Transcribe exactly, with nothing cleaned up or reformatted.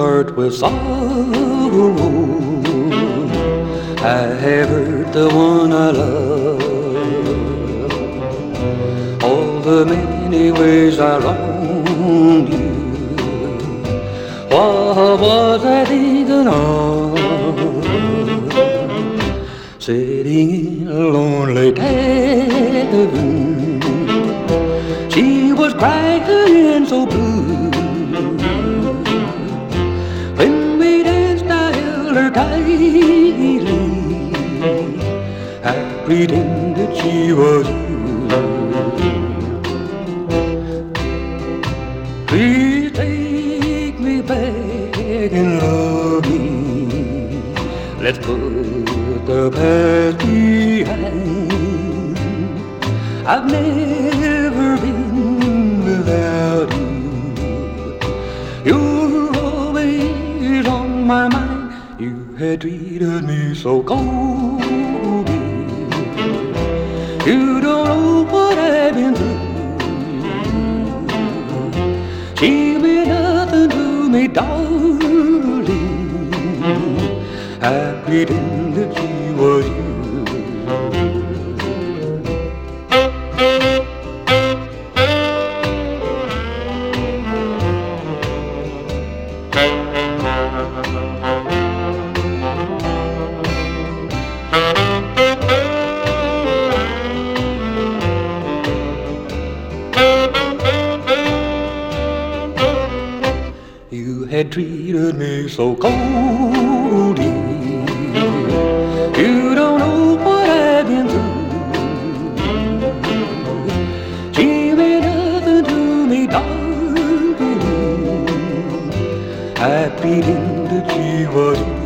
heart with sorrow. I have hurt the one I love. All the many ways I wronged you. What was I thinking of? Sitting in a lonely tavern, she was crying so blue. When we danced, I held her tightly. I pretended she was you. Please take me back and love me. Let's put the past behind. I've never been without you. You're always on my mind. You had treated me so coldly. You don't know what I've been through. She meant nothing to me, darling. I pretended she was you. You had treated me so coldly. You don't know what I've been through. She meant nothing to me, darling. I pretended she was you.